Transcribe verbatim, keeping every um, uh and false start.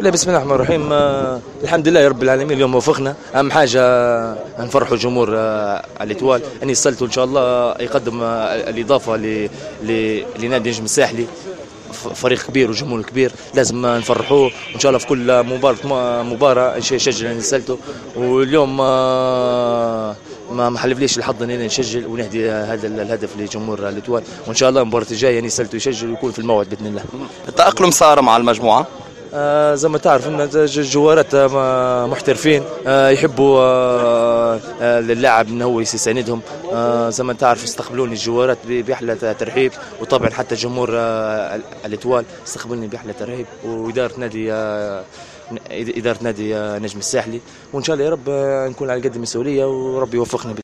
لا، بسم الله الرحمن الرحيم. آه الحمد لله يا رب العالمين. اليوم وفقنا. اهم حاجه آه نفرحوا الجمهور آه على الاتوال. اني صلت وان شاء الله يقدم آه الاضافه ل لنادي نجم الساحلي. فريق كبير وجمهور كبير، لازم نفرحوه وان شاء الله في كل مباراه مباراه يشجع اني سلته. واليوم آه ما ما حلفليش الحظ اني نسجل ونهدي هذا الهدف لجمهور الاتوال، وان شاء الله المباراه الجايه اني سلته يسجل ويكون في الموعد باذن الله. التأقلم صار مع المجموعة؟ آه زي ما تعرف ان الجوارات محترفين، آه يحبوا آه آه اللاعب انه هو يساندهم. آه زي ما تعرف استقبلوني الجوارات بأحلى ترحيب، وطبعا حتى جمهور آه الاتوال استقبلني بأحلى ترحيب، واداره نادي آه اداره نادي آه نجم الساحلي. وان شاء الله يا رب آه نكون على قد المسؤوليه وربي يوفقنا.